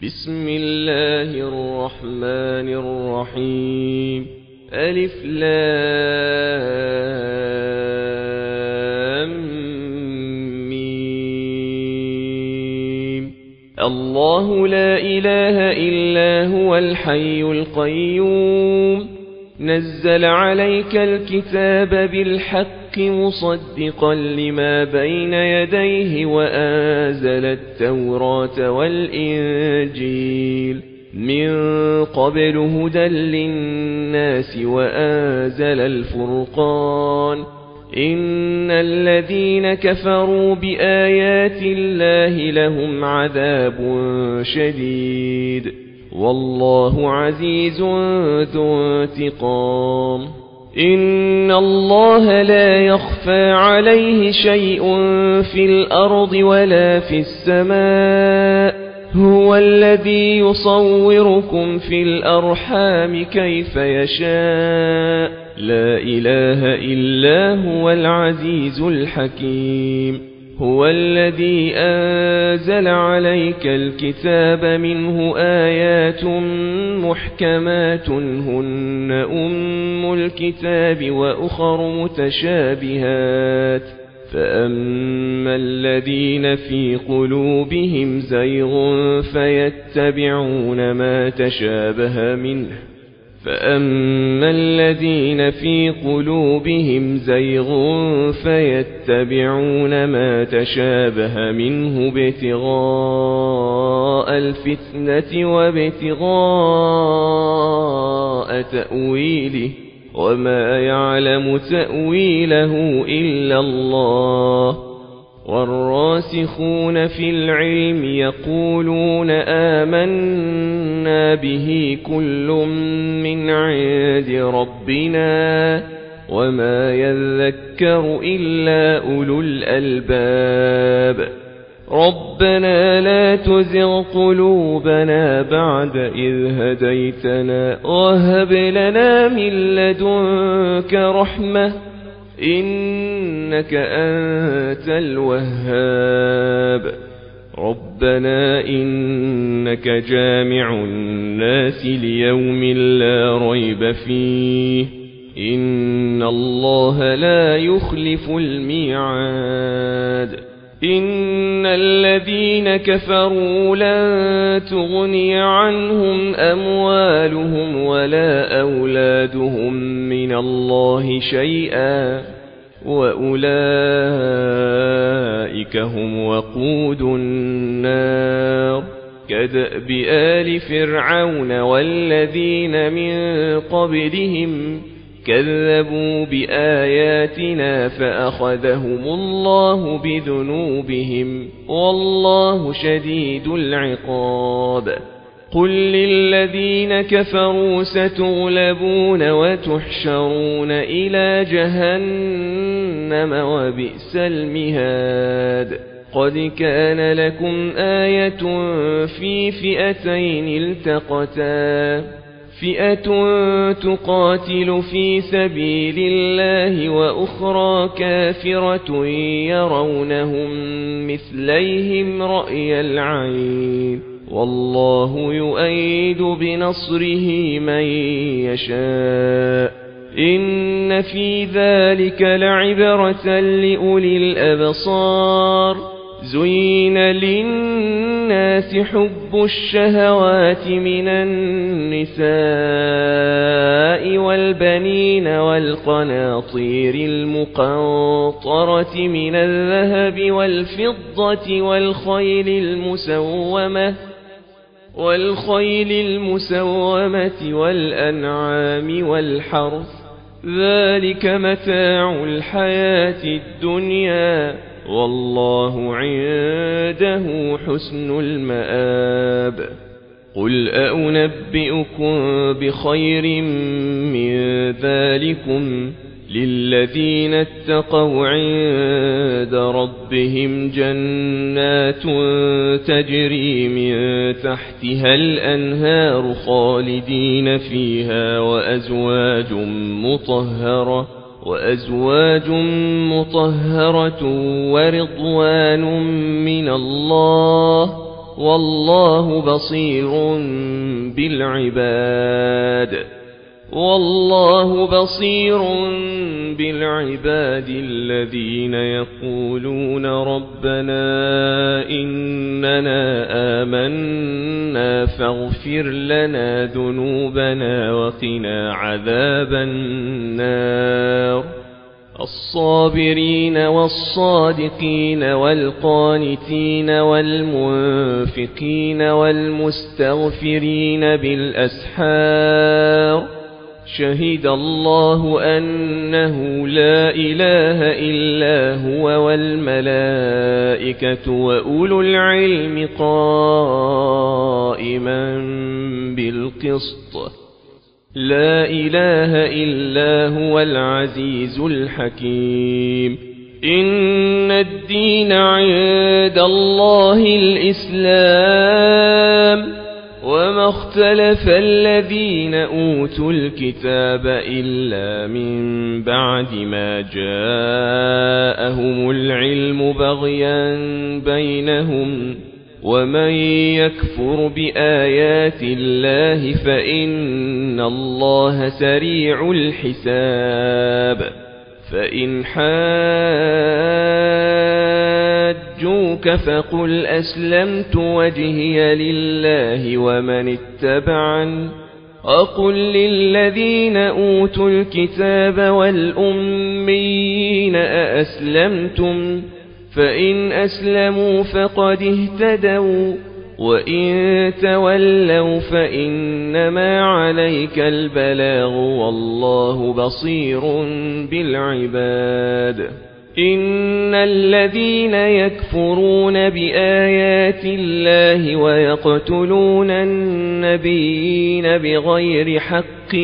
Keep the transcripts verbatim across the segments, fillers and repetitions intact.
بسم الله الرحمن الرحيم. ألف لام ميم. الله لا إله إلا هو الحي القيوم، نزل عليك الكتاب بالحق مصدقا لما بين يديه وأنزل التوراة والإنجيل من قبل هدى للناس وأنزل الفرقان. إن الذين كفروا بآيات الله لهم عذاب شديد، والله عزيز ذو انتقام. إن الله لا يخفى عليه شيء في الأرض ولا في السماء، هو الذي يصوركم في الأرحام كيف يشاء، لا إله إلا هو العزيز الحكيم. هو الذي أنزل عليك الكتاب منه آيات محكمات هن أم الكتاب وأخر متشابهات، فأما الذين في قلوبهم زيغ فيتبعون ما تشابه منه فأما الذين في قلوبهم زيغ فيتبعون ما تشابه منه ابتغاء الفتنة وابتغاء تأويله، وما يعلم تأويله إلا الله. والراسخون في العلم يقولون آمنا به كل من عند ربنا وما يذكر إلا أولو الألباب. ربنا لا تزغ قلوبنا بعد إذ هديتنا وهب لنا من لدنك رحمة إنك أنت الوهاب. ربنا إنك جامع الناس ليوم لا ريب فيه، إن الله لا يخلف الميعاد. إن الذين كفروا لن تغني عنهم أموالهم ولا أولادهم من الله شيئا، وأولئك هم وقود النار. كدأب آل فرعون والذين من قبلهم كذبوا بآياتنا فأخذهم الله بذنوبهم، والله شديد العقاب. قل للذين كفروا ستغلبون وتحشرون إلى جهنم وبئس المهاد. قد كان لكم آية في فئتين التقتا، فئة تقاتل في سبيل الله وأخرى كافرة يرونهم مثليهم رأي العين، والله يؤيد بنصره من يشاء. إن في ذلك لعبرة لأولي الأبصار. زين للناس حب الشهوات من النساء والبنين والقناطير المقنطرة من الذهب والفضة والخيل المسومة والخيل المسومة والأنعام والحرث، ذلك متاع الحياة الدنيا، والله عنده حسن المآب. قل أنبئكم بخير من ذلكم للذين اتقوا عند ربهم جنات تجري من تحتها الأنهار خالدين فيها وأزواج مطهرة وأزواج مطهرة ورضوان من الله والله بصير بالعباد والله بصير بالعباد الذين يقولون ربنا إننا آمنا فاغفر لنا ذنوبنا وقنا عذاب النار الصابرين والصادقين والقانتين والمنفقين والمستغفرين بالأسحار شهد الله أنه لا إله إلا هو والملائكة وأولو العلم قائما بالقسط لا إله إلا هو العزيز الحكيم إن الدين عند الله الإسلام وما اختلف الذين أوتوا الكتاب إلا من بعد ما جاءهم العلم بغيا بينهم ومن يكفر بآيات الله فإن الله سريع الحساب فإن حاجوك فقل أسلمت وجهي لله ومن اتبعني وقل للذين أوتوا الكتاب والأميين أأسلمتم فإن أسلموا فقد اهتدوا وإن تولوا فإنما عليك البلاغ والله بصير بالعباد إن الذين يكفرون بآيات الله ويقتلون النبيين بغير حق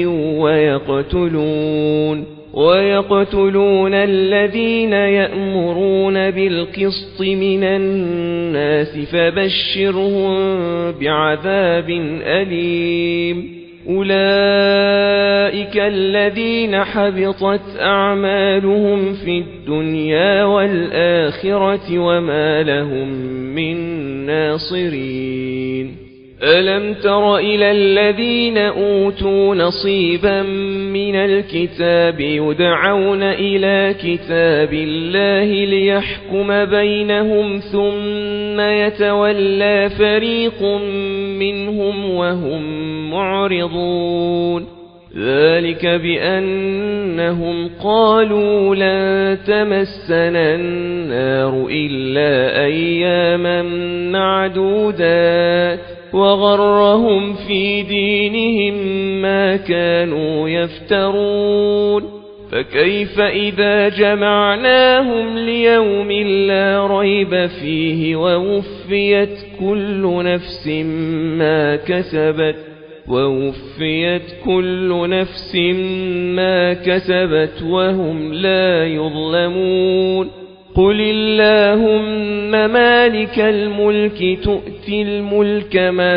ويقتلون ويقتلون الذين يأمرون بالقسط من الناس فبشرهم بعذاب أليم أولئك الذين حبطت أعمالهم في الدنيا والآخرة وما لهم من ناصرين ألم تر إلى الذين أوتوا نصيبا من الكتاب يدعون إلى كتاب الله ليحكم بينهم ثم يتولى فريق منهم وهم معرضون ذلك بأنهم قالوا لن تمسنا النار إلا أياما معدودات وغرهم في دينهم ما كانوا يفترون فكيف إذا جمعناهم ليوم لا ريب فيه ووفيت كل نفس ما كسبت ووفيت كل نفس ما كسبت وهم لا يظلمون قل اللهم مالك الملك تؤتي الملك من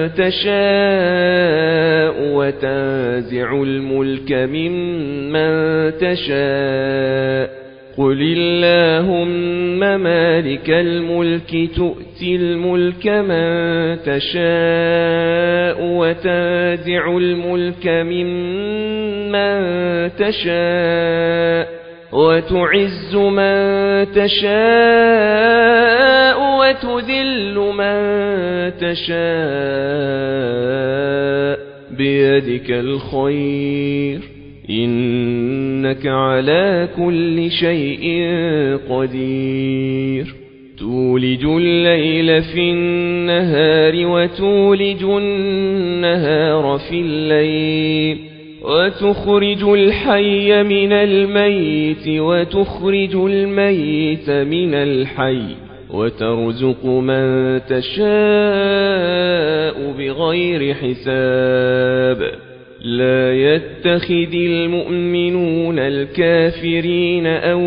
تشاء وتنزع الملك ممن تشاء قل اللهم مالك الملك تؤتي الملك من تشاء وتنزع الملك ممن تشاء وتعز من تشاء وتذل من تشاء بيدك الخير إنك على كل شيء قدير تولج الليل في النهار وتولج النهار في الليل وتخرج الحي من الميت وتخرج الميت من الحي وترزق من تشاء بغير حساب لا يتخذ المؤمنون الكافرين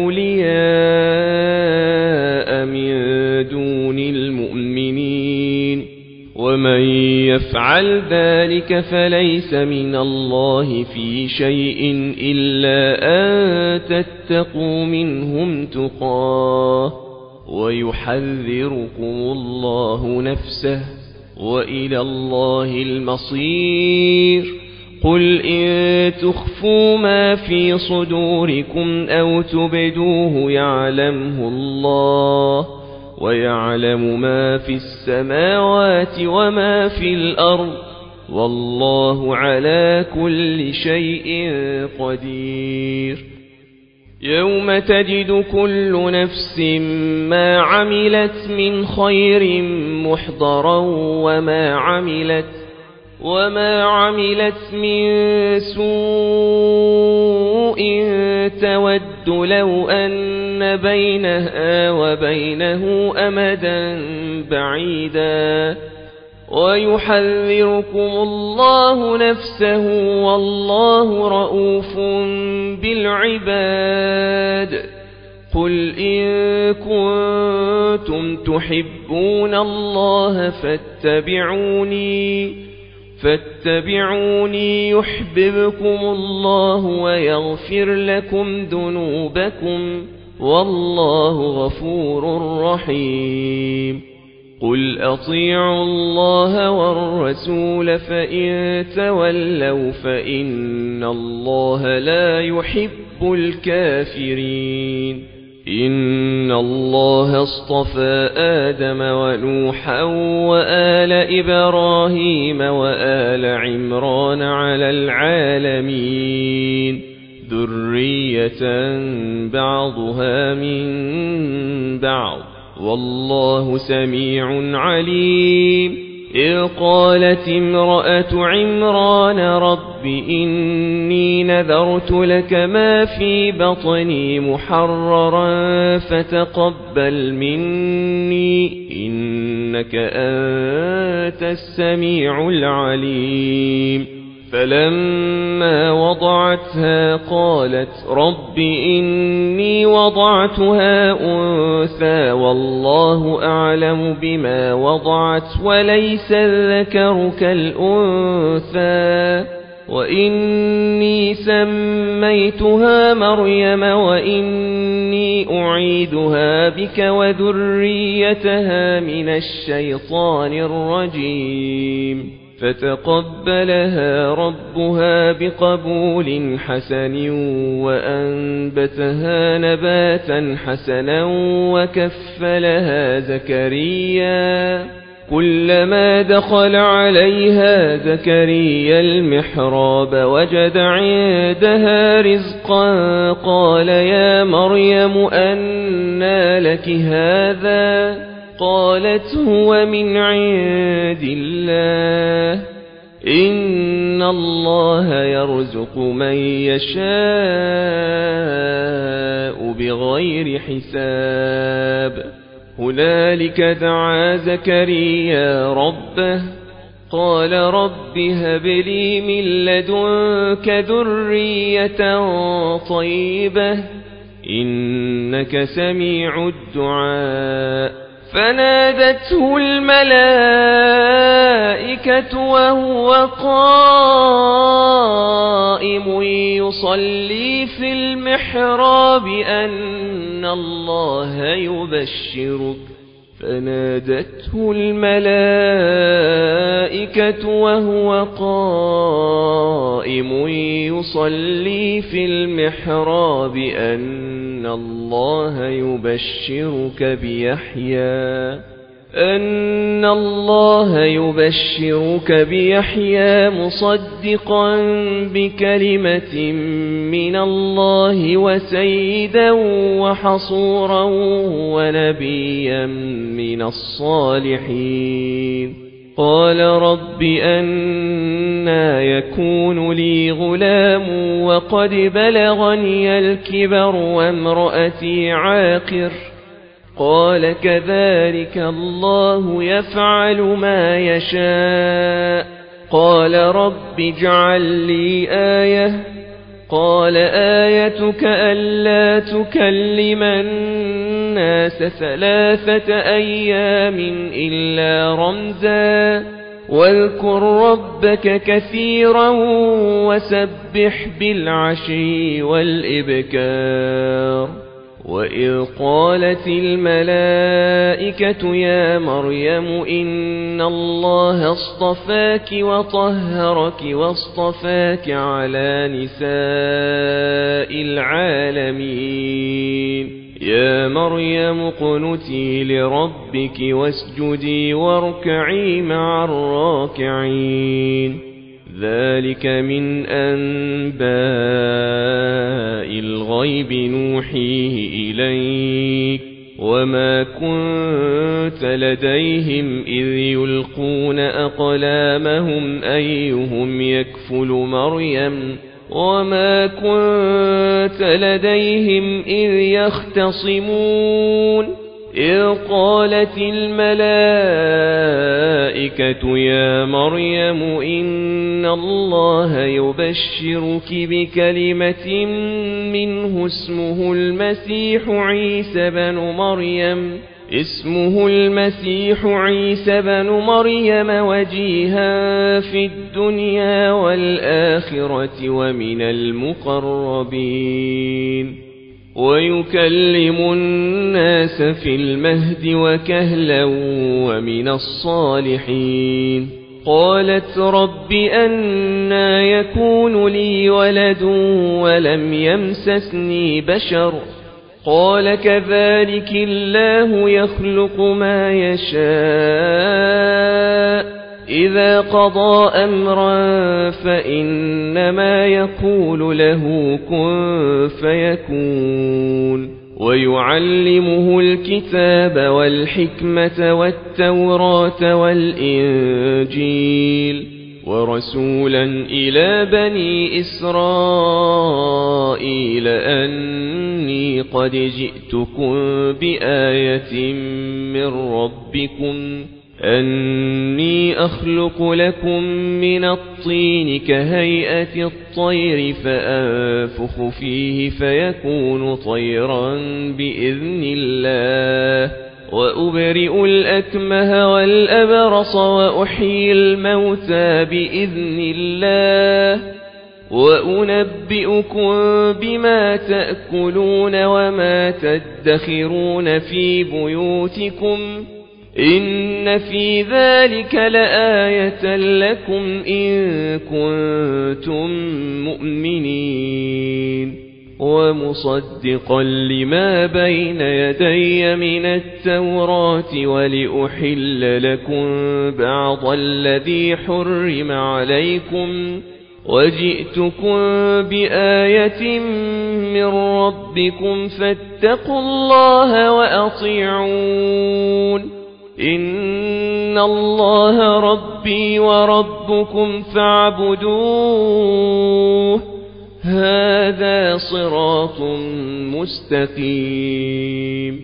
أولياء من دون المؤمنين ومن يفعل ذلك فليس من الله في شيء إلا أن تتقوا منهم تقاه ويحذركم الله نفسه وإلى الله المصير. قل إن تخفوا ما في صدوركم أو تبدوه يعلمه الله، ويعلم ما في السماوات وما في الأرض، والله على كل شيء قدير. يوم تجد كل نفس ما عملت من خير محضرا وما عملت وما عملت من سوء تود لو أن بينها وبينه أمدا بعيدا، ويحذركم الله نفسه والله رؤوف بالعباد. قل إن كنتم تحبون الله فاتبعوني فاتبعوني يحببكم الله ويغفر لكم ذنوبكم، والله غفور رحيم. قل أطيعوا الله والرسول فإن تولوا فإن الله لا يحب الكافرين. إن الله اصطفى آدم ونوحا وآل إبراهيم وآل عمران على العالمين ذرية بعضها من بعض، والله سميع عليم. إذ قالت امرأة عمران رب إني نذرت لك ما في بطني محررا فتقبل مني إنك أنت السميع العليم. فلما وضعتها قالت رب إني وضعتها أنثى والله أعلم بما وضعت وليس الذكر كالأنثى، وإني سميتها مريم وإني أعيدها بك وذريتها من الشيطان الرجيم. فتقبلها ربها بقبول حسن وأنبتها نباتا حسنا وكفلها زكريا. كلما دخل عليها زكريا المحراب وجد عندها رزقا قال يا مريم أنى لك هذا؟ قالت هو من عند الله إن الله يرزق من يشاء بغير حساب. هنالك دعا زكريا ربه قال رب هب لي من لدنك ذرية طيبة إنك سميع الدعاء. فنادته الملائكة وهو قائم يصلي في المحراب أن الله يبشرك فنادته الملائكة وهو قائم يصلي في المحراب أن الله يبشرك بيحيى أن الله يبشرك بيحيى مصدقا بكلمة من الله وسيدا وحصورا ونبيا من الصالحين. قال رب أنى يكون لي غلام وقد بلغني الكبر وامرأتي عاقر؟ قال كذلك الله يفعل ما يشاء. قال رب اجعل لي آية. قال آيتك ألا تكلم الناس ثلاثة أيام إلا رمزا واذكر ربك كثيرا وسبح بالعشي والإبكار وإذ قالت الملائكة يا مريم إن الله اصطفاك وطهرك واصطفاك على نساء العالمين يا مريم اقنتي لربك واسجدي واركعي مع الراكعين ذلك من أنباء الغيب نوحيه إليك وما كنت لديهم إذ يلقون أقلامهم أيهم يكفل مريم وما كنت لديهم إذ يختصمون إذ قالت الملائكة يا مريم إن الله يبشرك بكلمة منه اسمه المسيح عيسى بن مريم اسمه المسيح عيسى بن مريم وجيها في الدنيا والآخرة ومن المقربين ويكلم الناس في المهد وكهلا ومن الصالحين قالت رب أنى يكون لي ولد ولم يمسسني بشر قال كذلك الله يخلق ما يشاء إذا قضى أمرا فإنما يقول له كن فيكون ويعلمه الكتاب والحكمة والتوراة والإنجيل ورسولا إلى بني إسرائيل أني قد جئتكم بآية من ربكم أني أخلق لكم من الطين كهيئة الطير فأنفخ فيه فيكون طيرا بإذن الله وأبرئ الأكمه والأبرص وأحيي الموتى بإذن الله وأنبئكم بما تأكلون وما تدخرون في بيوتكم إن في ذلك لآية لكم إن كنتم مؤمنين ومصدقا لما بين يدي من التوراة ولأحل لكم بعض الذي حرم عليكم وجئتكم بآية من ربكم فاتقوا الله وأطيعون إن الله ربي وربكم فاعبدوه هذا صراط مستقيم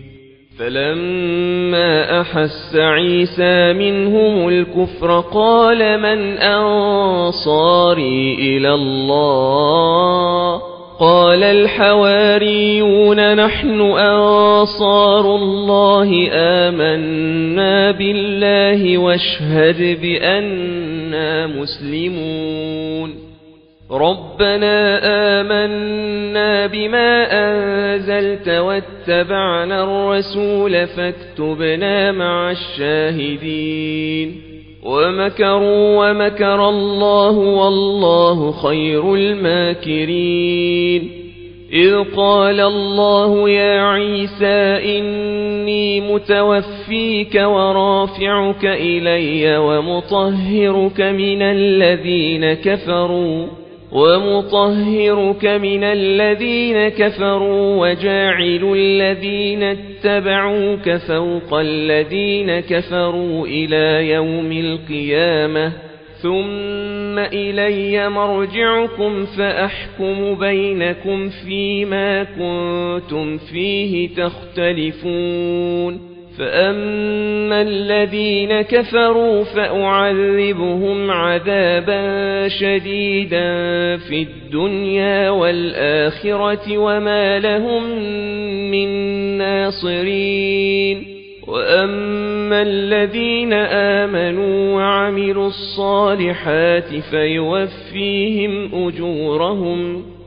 فلما أحس عيسى منهم الكفر قال من أنصاري إلى الله قال الحواريون نحن أنصار الله آمنا بالله واشهد بأننا مسلمون ربنا آمنا بما أنزلت واتبعنا الرسول فاكتبنا مع الشاهدين ومكروا ومكر الله والله خير الماكرين إذ قال الله يا عيسى إني متوفيك ورافعك إلي ومطهرك من الذين كفروا ومطهرك من الذين كفروا وجاعل الذين اتبعوك فوق الذين كفروا إلى يوم القيامة ثم إلي مرجعكم فأحكم بينكم فيما كنتم فيه تختلفون فأما الذين كفروا فأعذبهم عذابا شديدا في الدنيا والآخرة وما لهم من ناصرين وأما الذين آمنوا وعملوا الصالحات فيوفيهم أجورهم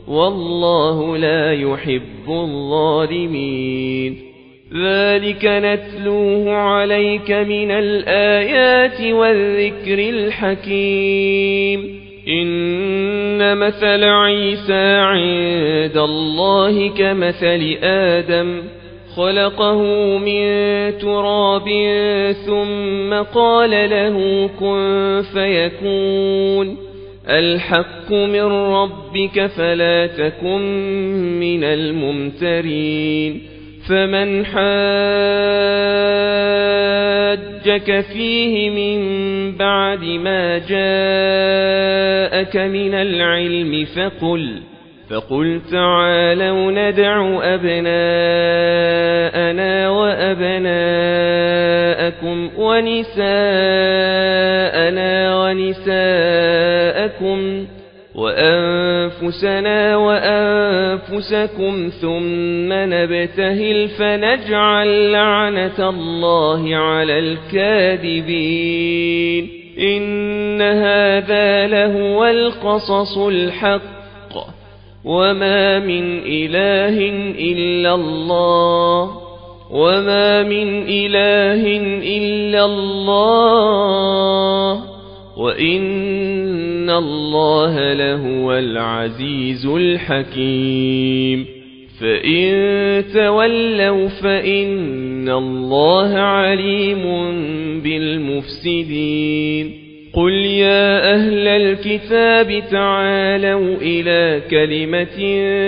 والله لا يحب الظالمين. ذلك نتلوه عليك من الآيات والذكر الحكيم. إن مثل عيسى عند الله كمثل آدم خلقه من تراب ثم قال له كن فيكون. الحق من ربك فلا تكن من الممترين. فمن حاجك فيه من بعد ما جاءك من العلم فقل فقل تعالوا ندع أبناءنا وأبناءكم ونساءنا ونساءكم وأنفسنا وأنفسكم ثم نبتهل فنجعل لعنة الله على الكاذبين. إن هذا لهو القصص الحق وما من إله إلا الله وما من إله إلا الله وإن الله لهو العزيز الحكيم. فإن تولوا فإن الله عليم بالمفسدين. قل يا أهل الكتاب تعالوا إلى كلمة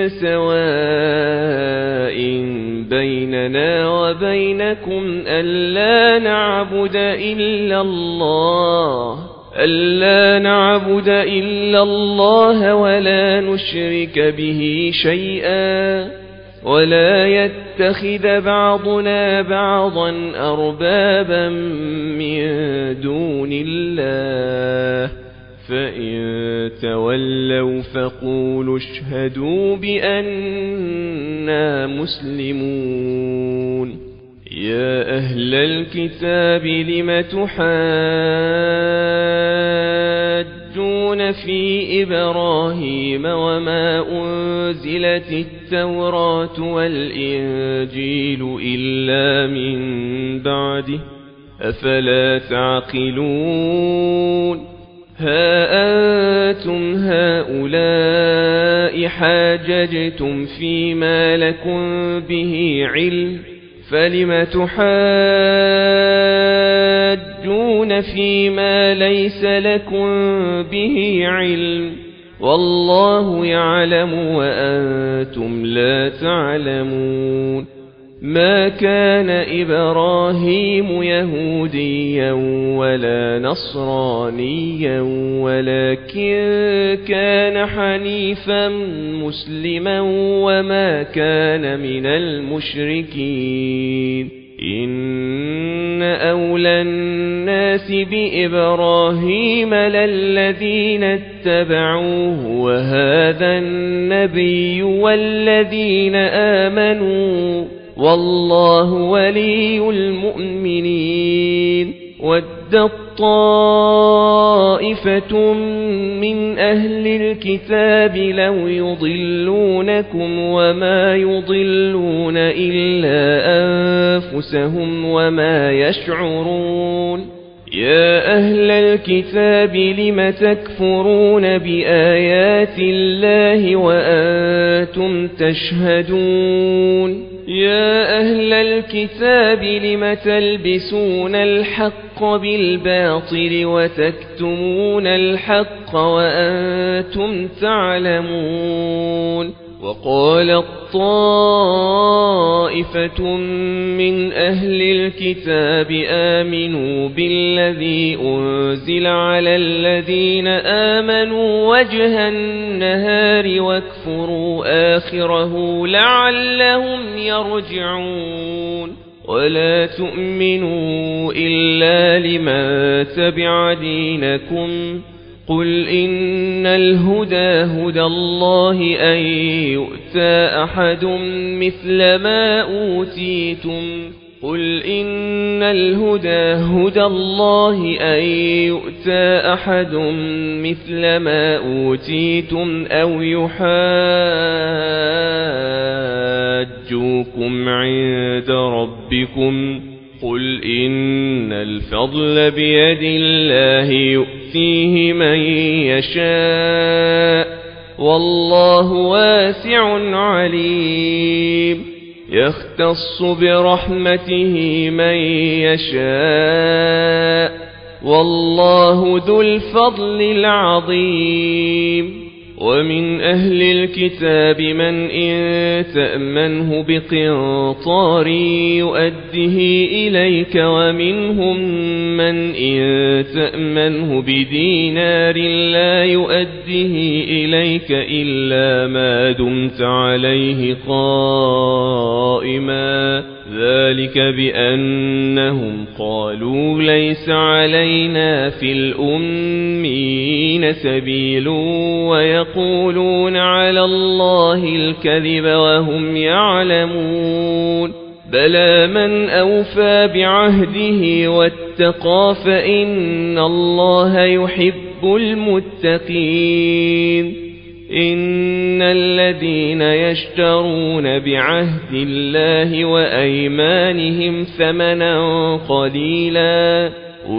سواء بيننا وبينكم ألا نعبد إلا الله ألا نعبد إلا الله ولا نشرك به شيئا ولا يتخذ بعضنا بعضا أربابا من دون الله. فإن تولوا فقولوا اشهدوا بأننا مسلمون. يا أهل الكتاب لم تحاجون في إبراهيم وما أنزلت التوراة والإنجيل إلا من بعده أفلا تعقلون. ها أنتم هؤلاء حاججتم فيما لكم به علم فلم تحاجون فيما ليس لكم به علم والله يعلم وأنتم لا تعلمون. ما كان إبراهيم يهوديا ولا نصرانيا ولكن كان حنيفا مسلما وما كان من المشركين. إن أولى الناس بإبراهيم للذين اتبعوه وهذا النبي والذين آمنوا والله ولي المؤمنين. ودت طائفة من أهل الكتاب لو يضلونكم وما يضلون إلا أنفسهم وما يشعرون. يا أهل الكتاب لم تكفرون بآيات الله وأنتم تشهدون. يا أهل الكتاب لم تلبسون الحق بالباطل وتكتمون الحق وأنتم تعلمون. وقالت طائفة من أهل الكتاب آمنوا بالذي أنزل على الذين آمنوا وجه النهار واكفروا آخره لعلهم يرجعون. ولا تؤمنوا إلا لمن تبع دينكم قل إن الهدى هدى الله أن يؤتى أحد مثل ما أوتيتم قل إن الهدى هدى الله أن يؤتى أحد مثل ما أوتيتم أو يحاجوكم عند ربكم قل إن الفضل بيد الله يؤتيه من يشاء والله واسع عليم يختص برحمته من يشاء والله ذو الفضل العظيم ومن أهل الكتاب من إن تأمنه بقنطار يؤده إليك ومنهم من إن تأمنه بدينار لا يؤده إليك إلا ما دمت عليه قائما ذلك بأنهم قالوا ليس علينا في الأمين سبيل ويقولون على الله الكذب وهم يعلمون بلى من أوفى بعهده واتقى فإن الله يحب المتقين إن الذين يشترون بعهد الله وأيمانهم ثمنا قليلا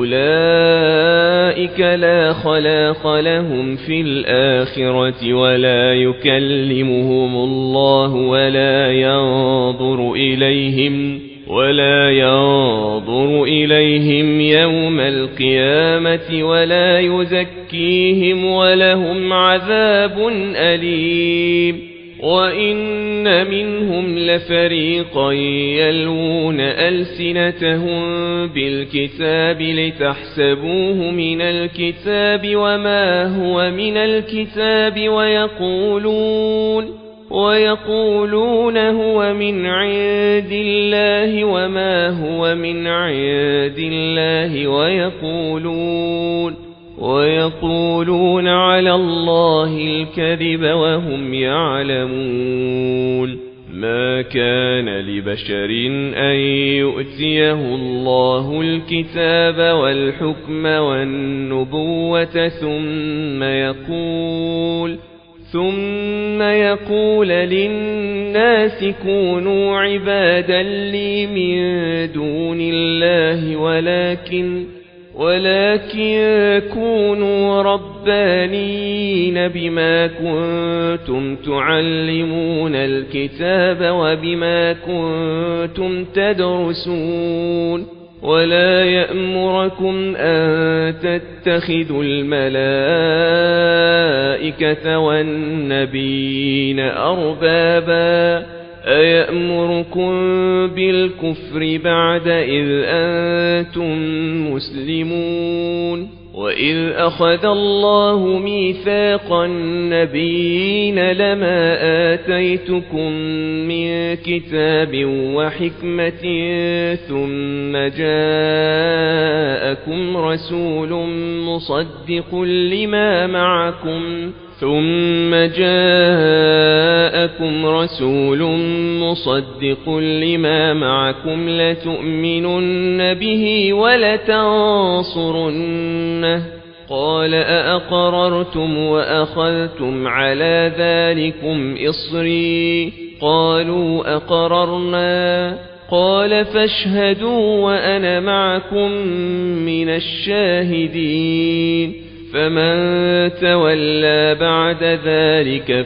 أولئك لا خلاق لهم في الآخرة ولا يكلمهم الله ولا ينظر إليهم ولا ينظر إليهم يوم القيامة ولا يزكيهم ولهم عذاب أليم وإن منهم لفريقا يلوون ألسنتهم بالكتاب لتحسبوه من الكتاب وما هو من الكتاب ويقولون ويقولون هو من عند الله وما هو من عند الله ويقولون ويقولون على الله الكذب وهم يعلمون ما كان لبشر أن يؤتيه الله الكتاب والحكم والنبوة ثم يقول ثم يقول للناس كونوا عبادا لي من دون الله ولكن ولكن كونوا ربانيين بما كنتم تعلمون الكتاب وبما كنتم تدرسون ولا يأمركم أن تتخذوا الملائكة والنبيين أربابا أيأمركم بالكفر بعد إذ أنتم مسلمون وإذ أخذ الله ميثاق النبيين لما آتيتكم من كتاب وحكمة ثم جاءكم رسول مصدق لما معكم ثم جاءكم رسول مصدق لما معكم لتؤمنن به ولتنصرنه قال أأقررتم وأخذتم على ذلكم إصري قالوا أقررنا قال فاشهدوا وأنا معكم من الشاهدين فمن تولى بعد ذلك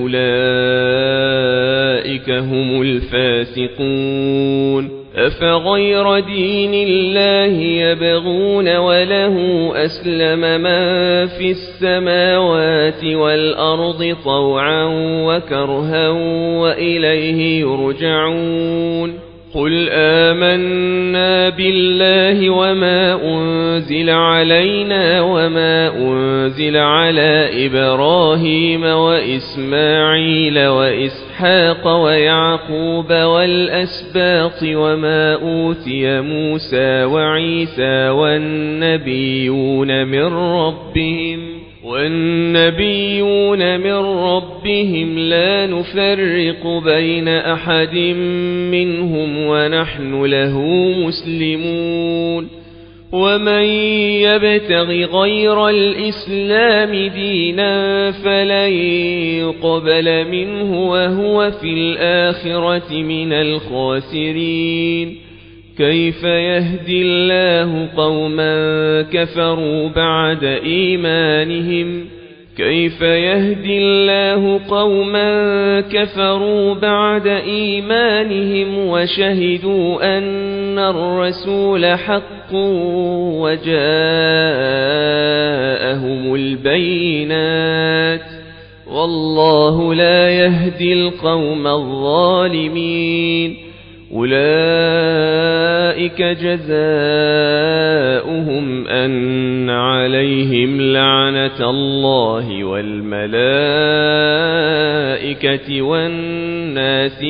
فأولئك هم الفاسقون أفغير دين الله يبغون وله أسلم من في السماوات والأرض طوعا وكرها وإليه يرجعون قل آمنا بالله وما أنزل علينا وما أنزل على إبراهيم وإسماعيل وإسحاق ويعقوب والأسباط وما أوتي موسى وعيسى والنبيون من ربهم والنبيون من ربهم لا نفرق بين أحد منهم ونحن له مسلمون ومن يبتغ غير الإسلام دينا فلن يقبل منه وهو في الآخرة من الخاسرين كيف يهدي الله قوما كفروا بعد إيمانهم كيف يهدي الله قوما كفروا بعد إيمانهم وشهدوا أن الرسول حق وجاءهم البينات والله لا يهدي القوم الظالمين أولئك جزاؤهم أن عليهم لعنة الله والملائكة والناس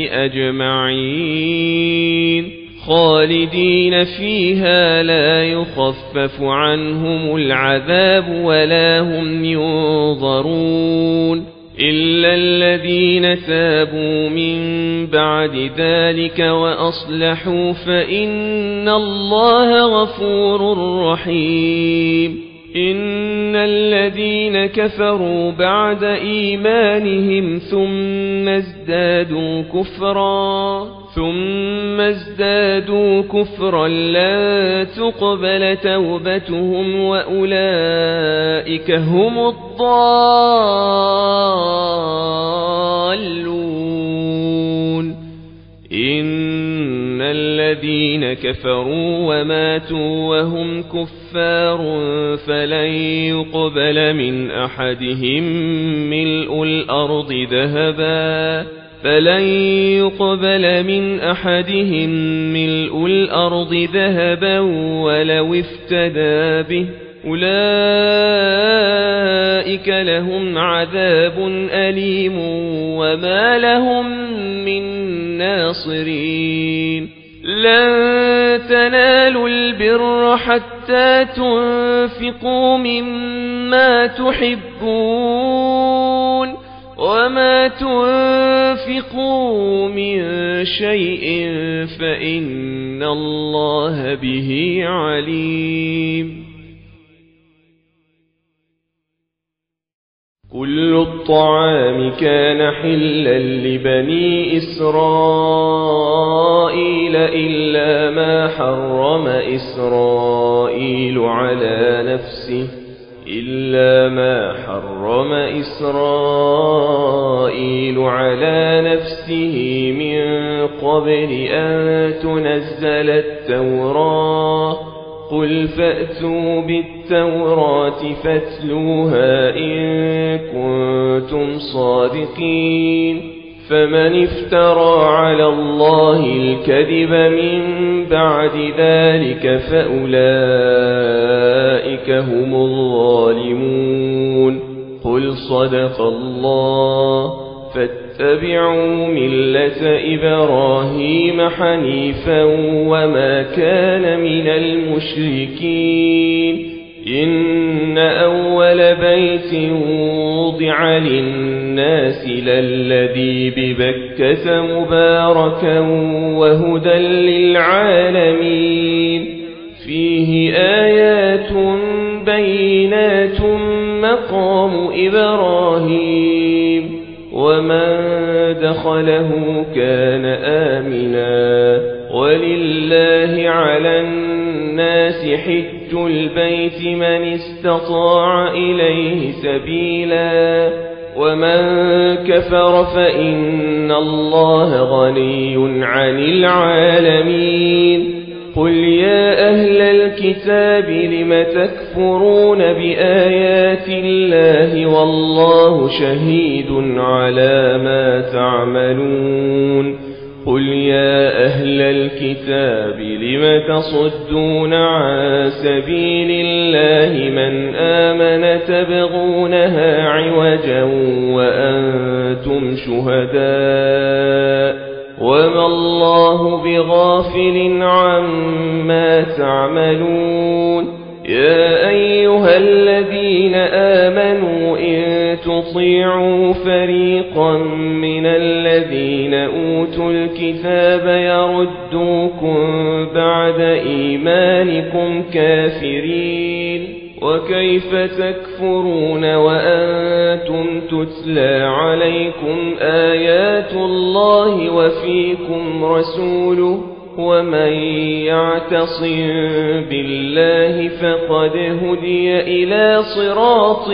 أجمعين خالدين فيها لا يخفف عنهم العذاب ولا هم ينظرون إلا الذين تابوا من بعد ذلك وأصلحوا فإن الله غفور رحيم إن الذين كفروا بعد إيمانهم ثم ازدادوا كفرا ثم ازدادوا كفرا لا تقبل توبتهم وأولئك هم الضالون إن الذين كفروا وماتوا وهم كفار فلن يقبل من أحدهم ملء الأرض ذهبا فلن يقبل من أحدهم ملء الأرض ذهبا ولو افتدى به أولئك لهم عذاب أليم وما لهم من ناصرين لن تنالوا البر حتى تنفقوا مما تحبون وما تنفقوا من شيء فإن الله به عليم كل الطعام كان حلا لبني إسرائيل إلا ما حرم إسرائيل على نفسه إلا ما حرم إسرائيل على نفسه من قبل أن تنزل التوراة قل فأتوا بالتوراة فاتلوها إن كنتم صادقين فمن افترى على الله الكذب من بعد ذلك فأولئك هم الظالمون قل صدق الله فاتبعوا ملة إبراهيم حنيفا وما كان من المشركين إن أول بيت وضع للناس للذي ببكة مباركا وهدى للعالمين فيه آيات بينات مقام إبراهيم ومن دخله كان آمنا ولله على الناس حج البيت من استطاع إليه سبيلا ومن كفر فإن الله غني عن العالمين قل يا أهل الكتاب لم تكفرون بآيات الله والله شهيد على ما تعملون قل يا أهل الكتاب لم تصدون عن سبيل الله من آمن تبغونها عوجا وأنتم شهداء وما الله بغافل عما تعملون يا أيها الذين آمنوا إن تطيعوا فريقا من الذين أوتوا الكتاب يردوكم بعد إيمانكم كافرين وكيف تكفرون وأنتم تتلى عليكم آيات الله وفيكم رسوله ومن يعتصم بالله فقد هدي إلى صراط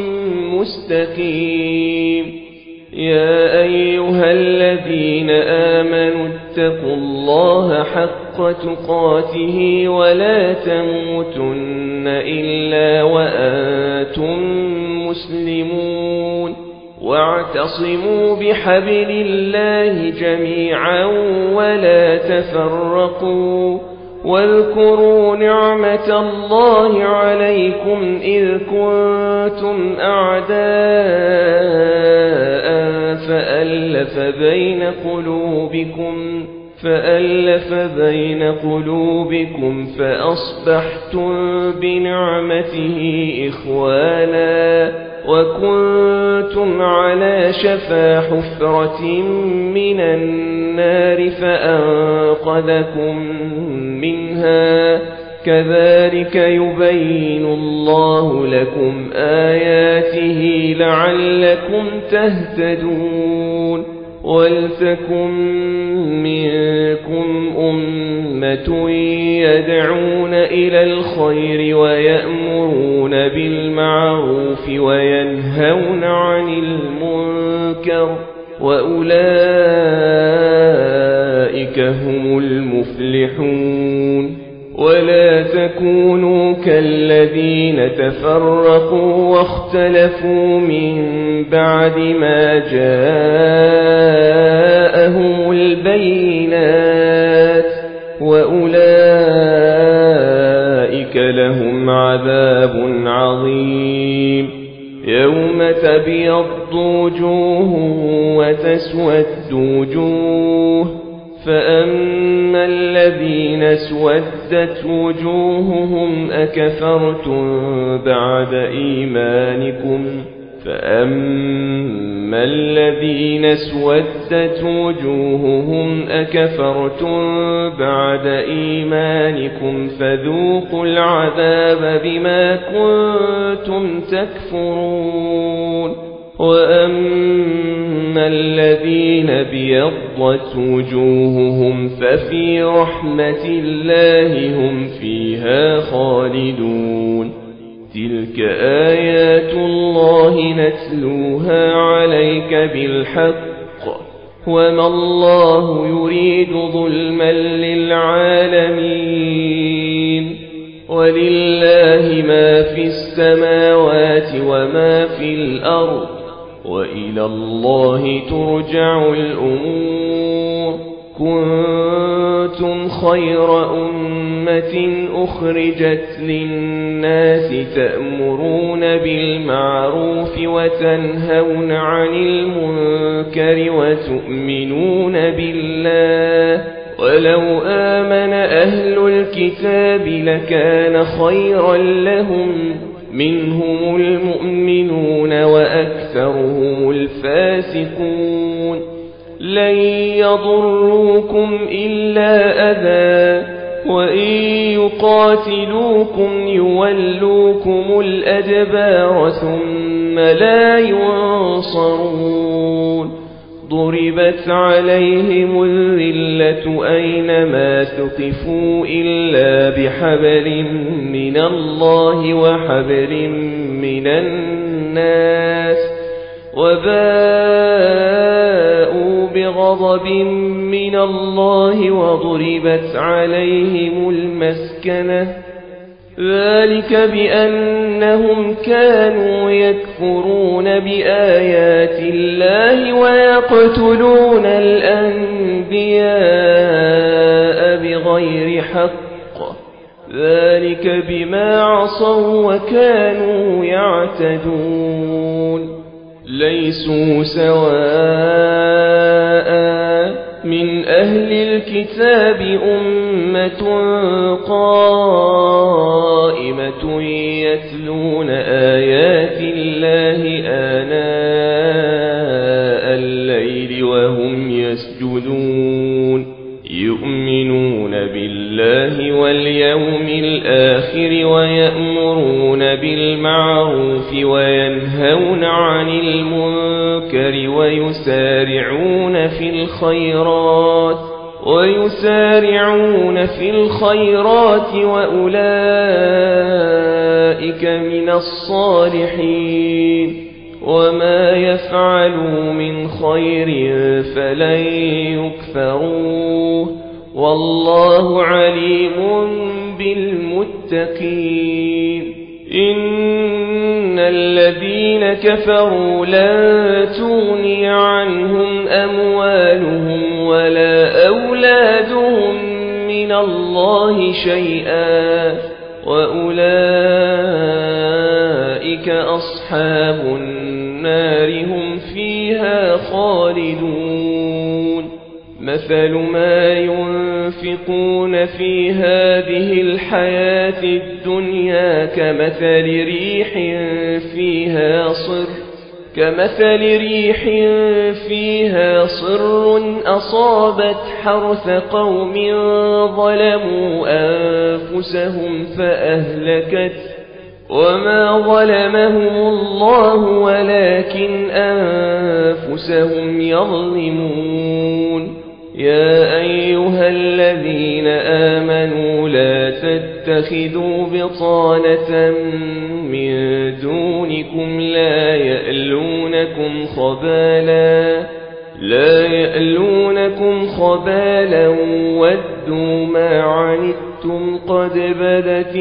مستقيم يا أيها الذين آمنوا اتقوا الله حق تقاته ولا تموتن إلا وأنتم مسلمون واعتصموا بحبل الله جميعا ولا تفرقوا واذكروا نعمة الله عليكم إذ كنتم أعداء فألف بين قلوبكم فألف بين قلوبكم فأصبحتم بنعمته إخوانا وكنتم على شفا حفرة من النار فأنقذكم منها كذلك يبين الله لكم آياته لعلكم تهتدون ولتكن منكم أمة يدعون إلى الخير ويأمرون بالمعروف وينهون عن المنكر وأولئك هم المفلحون ولا تكونوا كالذين تفرقوا واختلفوا من بعد ما جاءهم البينات وأولئك لهم عذاب عظيم يوم تبيض وجوه وتسود وجوه فأما الذين اسودت وجوههم أكفرتم بعد إيمانكم فأما الذين اسودت وجوههم أكفرتم بعد إيمانكم فذوقوا العذاب بما كنتم تكفرون وأما الذين بيضت وجوههم ففي رحمة الله هم فيها خالدون تلك آيات الله نتلوها عليك بالحق وما الله يريد ظلما للعالمين ولله ما في السماوات وما في الأرض وإلى الله ترجع الأمور كنتم خير أمة أخرجت للناس تأمرون بالمعروف وتنهون عن المنكر وتؤمنون بالله ولو آمن أهل الكتاب لكان خيرا لهم منهم المؤمنون وأكثرهم الفاسقون لن يضروكم إلا أذى وإن يقاتلوكم يولوكم الأدبار ثم لا ينصرون ضربت عليهم الذلة أينما ثقفوا إلا بحبل من الله وحبل من الناس وباءوا بغضب من الله وضربت عليهم المسكنة ذلك بأنهم كانوا يكفرون بآيات الله ويقتلون الأنبياء بغير حق ذلك بما عصوا وكانوا يعتدون ليسوا سواء من أهل الكتاب أمة قائمة وينهون عن المنكر ويسارعون في الخيرات ويسارعون في الخيرات وأولئك من الصالحين وما يفعلوا من خير فلن يكفروه والله عليم بالمتقين إن الذين كفروا لن تغني عنهم أموالهم ولا أولادهم من الله شيئا وأولئك أصحاب النار هم فيها خالدون مثل ما ينفقون في هذه الحياة الدنيا كمثل ريح فيها صر كمثل ريح فيها صر أصابت حرث قوم ظلموا أنفسهم فأهلكت وما ظلمهم الله ولكن أنفسهم يظلمون يا أيها الذين آمنوا لا تتخذوا بطانة من دونكم لا يألونكم خبالا لا يألونكم خبالا ودوا ما عنتم قد بدت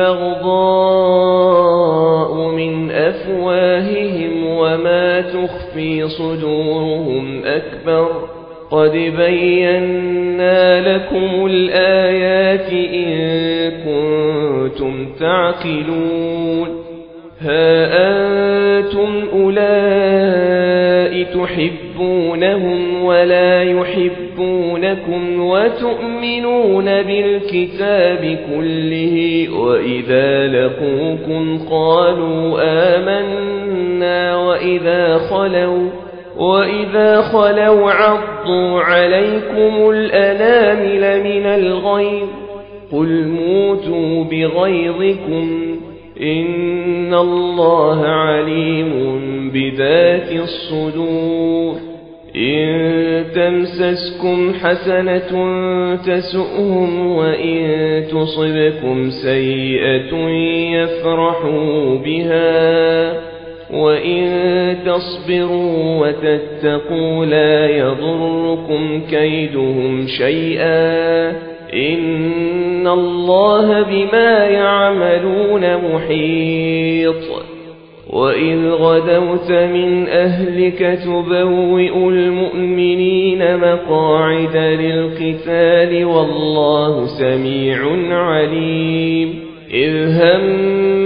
البغضاء من أفواههم وما تخفي صدورهم أكبر قد بينا لكم الآيات إن كنتم تعقلون ها أنتم أولئك تحبونهم ولا يحبونكم وتؤمنون بالكتاب كله وإذا لقوكم قالوا آمنا وإذا خلوا وإذا خلوا عضوا عليكم الأنامل من الغيظ قل موتوا بغيظكم إن الله عليم بذات الصدور إن تمسسكم حسنة تسؤهم وإن تصبكم سيئة يفرحوا بها وإن تصبروا وتتقوا لا يضركم كيدهم شيئا إن الله بما يعملون محيط وإذ غدوت من أهلك تبوئ المؤمنين مقاعد للقتال والله سميع عليم إذ هم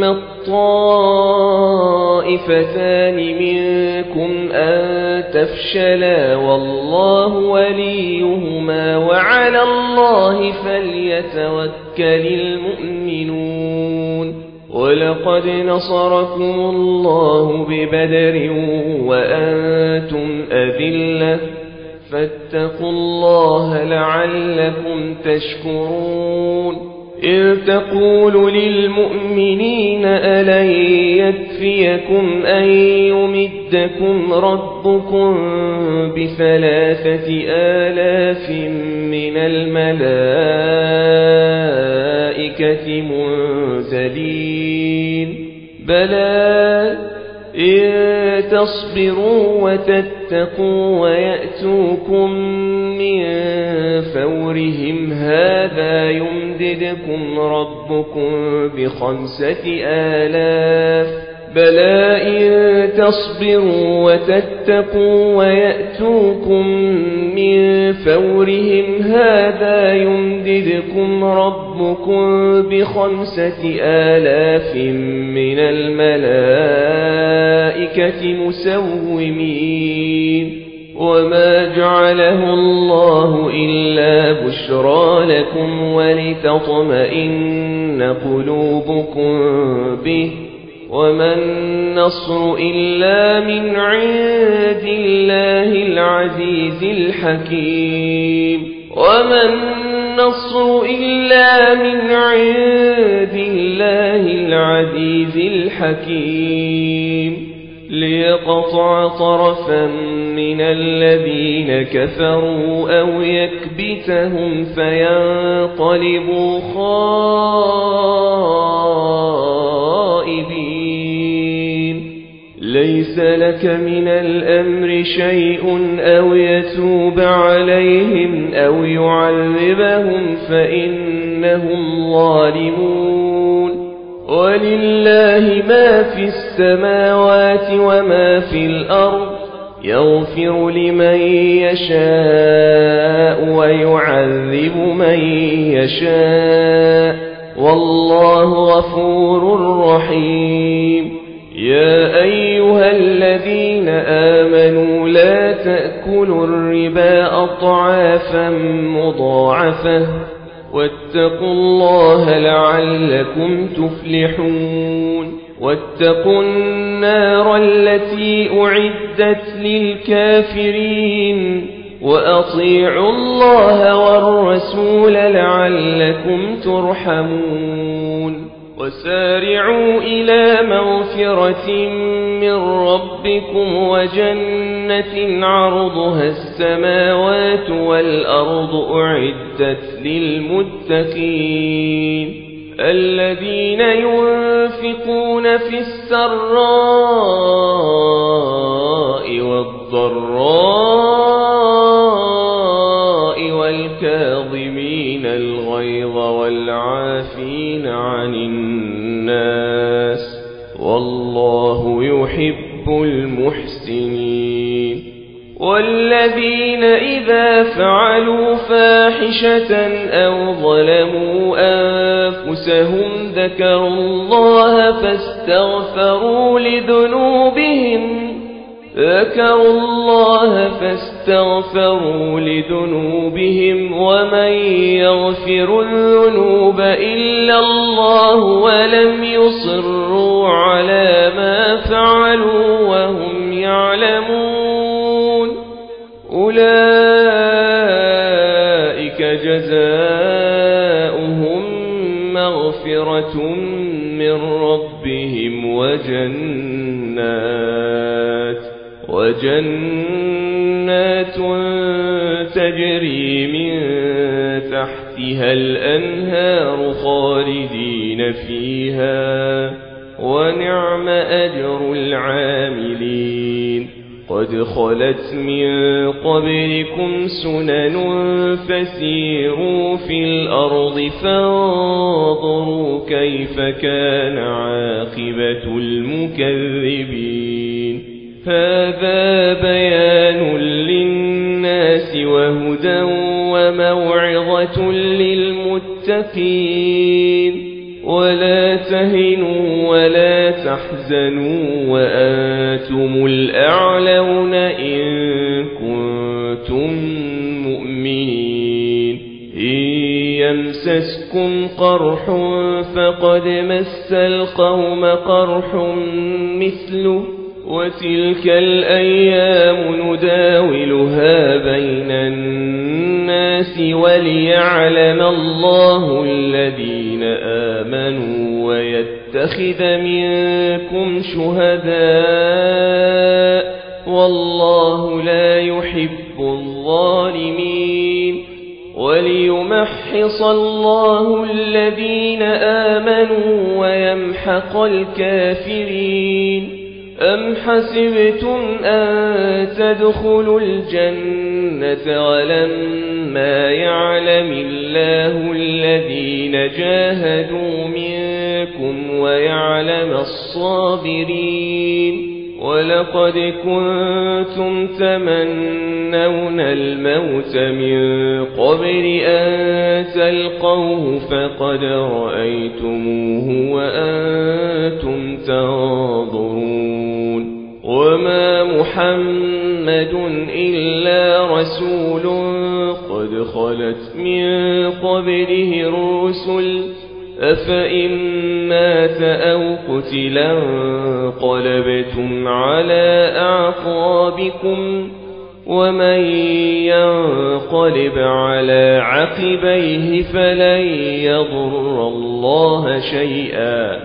الطائفتان منكم أن تفشلا والله وليهما وعلى الله فليتوكل المؤمنون ولقد نصركم الله ببدر وأنتم أذلة فاتقوا الله لعلكم تشكرون إذ تقول للمؤمنين ألن يكفيكم أن يمدكم ربكم بثلاثة آلاف من الملائكة منزلين بلى إن تصبروا وتتقوا ويأتوكم من فورهم هذا يمددكم ربكم بخمسة آلاف بلى إن تصبروا وتتقوا ويأتوكم من فورهم هذا يمددكم ربكم بخمسة آلاف من الملائكة مسومين وما جعله الله إلا بشرى لكم ولتطمئن قلوبكم به وما النصر إلا من عند الله العزيز الحكيم وما النصر إلا من عند الله العزيز الحكيم ليقطع طرفا من الذين كفروا أو يكبتهم فينقلبوا خائبين. ليس لك من الأمر شيء أو يتوب عليهم أو يعذبهم فإنهم ظالمون. ولله ما في السماوات وما في الأرض يغفر لمن يشاء ويعذب من يشاء والله غفور رحيم. يا أيها الذين آمنوا لا تأكلوا الربا أضعافا مضاعفة واتقوا الله لعلكم تفلحون. واتقوا النار التي أعدت للكافرين وأطيعوا الله والرسول لعلكم ترحمون. وسارعوا إلى مغفرة من ربكم وجنة عرضها السماوات والأرض أعدت للمتقين الذين ينفقون في السراء والضراء والكاظمين الغيظ والعافين عن الناس والله يحب المحسنين. والذين إذا فعلوا فاحشة أو ظلموا أنفسهم ذكروا الله فاستغفروا لذنوبهم ذكروا الله فاستغفروا لذنوبهم ومن يغفر الذنوب إلا الله ولم يصروا على ما فعلوا وهم يعلمون. أولئك جزاؤهم مغفرة من ربهم وجنات وجنات تجري من تحتها الأنهار خالدين فيها ونعم أجر العاملين. قد خلت من قبلكم سنن فسيروا في الأرض فانظروا كيف كان عاقبة المكذبين. هذا بيان للناس وهدى وموعظة للمتقين. ولا تهنوا ولا تحزنوا وأنتم الأعلون إن كنتم مؤمنين. إن يمسسكم قرح فقد مس القوم قرح مثله وتلك الأيام نداولها بين الناس وليعلم الله الذين آمنوا ويتخذ منكم شهداء والله لا يحب الظالمين. وليمحص الله الذين آمنوا ويمحق الكافرين. أم حسبتم أن تدخلوا الجنة ولما يعلم الله الذين جاهدوا منكم ويعلم الصابرين. ولقد كنتم تمنون الموت من قبل أن تلقوه فقد رأيتموه وأنتم تنظرون. وما محمد إلا رسول قد خلت من قبله الرسل أفإن مات أو قتلا انقلبتم على أعقابكم ومن ينقلب على عقبيه فلن يضر الله شيئا